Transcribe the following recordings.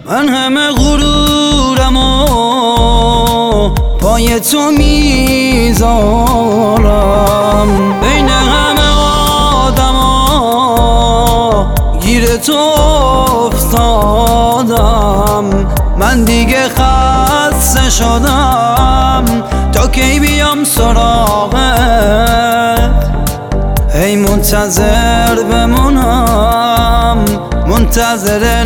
من همه غرورمو پای تو میذارم، بین همه آدما گیر تو افتادم. من دیگه خسته شدم، تا کی بیام سراغت؟ هی منتظر بمونم، منتظر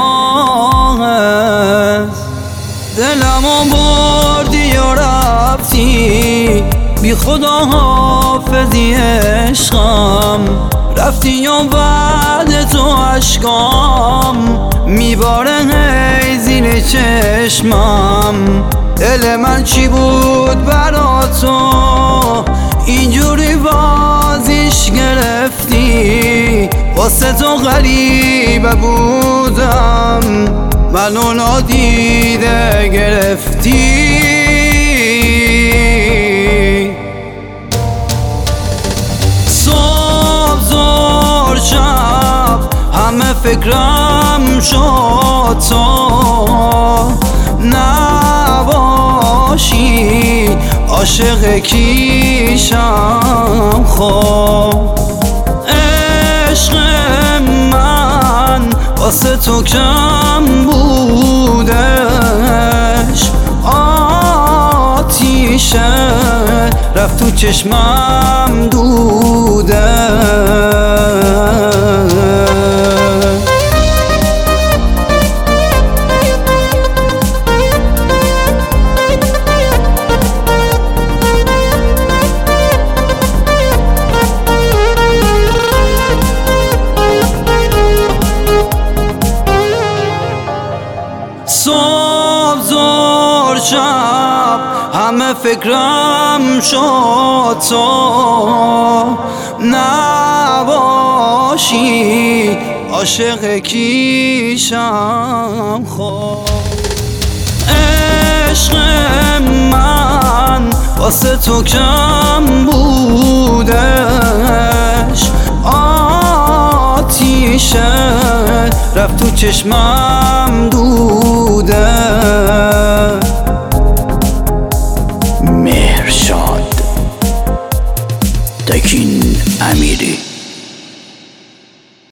نگاهت. دلمو بردی و رفتی، بی خدا حافظی عشقم. رفتی و بعد تو عشقام میباره هی زیر چشمم. دل من چی بود برا تو، اینجوری بازیش گرفتی؟ واسه تو غریبه بودم، منو نادیده گرفتی. صبح زور شب همه فکرم شد تو نباشی. عاشق کیشم خب، عشق من واسه تو کم بودش. آتیشه رفت تو چشمم دوده. صبح زور شب همه فکرم شد تو نباشی. عاشق کیشم خب، عشق من واسه تو کم بودش. آتیشه رفت تو چشمم دود.